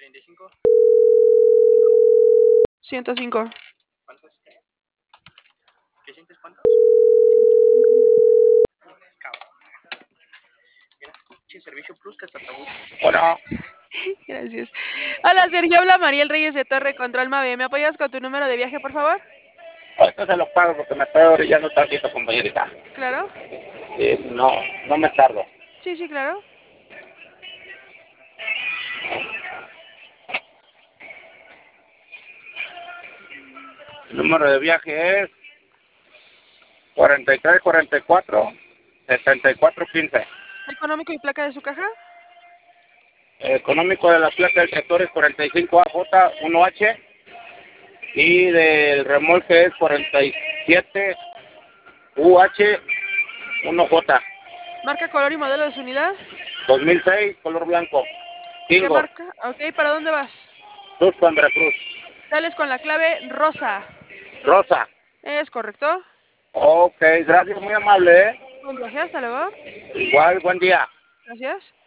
35. 105. ¿Cuántos? ¿Qué sientes? ¿Cuántos? Cabrón. Mira, che, Servicio Plus que hasta te gusta. Bueno, Gracias. Hola, Sergio. Habla Mariel Reyes de Torre Control Mave. ¿Me apoyas con tu número de viaje, por favor? ahorita se lo pago porque me estoy orillando tantito, compañerita. Claro. No me tardo. Sí, sí, claro. El número de viaje es 4344-7415. ¿Económico y placa de su caja? Económico de la placa del sector es 45AJ1H y del remolque es 47UH1J. Marca, color y modelo de su unidad. 2006, color blanco. ¿Qué Tingo, marca? Ok, ¿para dónde vas? Tuxpan, Veracruz. Sales con la clave rosa. Rosa. ¿Es correcto? Ok, gracias, muy amable, ¿eh? Buen viaje, hasta luego. Igual, buen día. Gracias.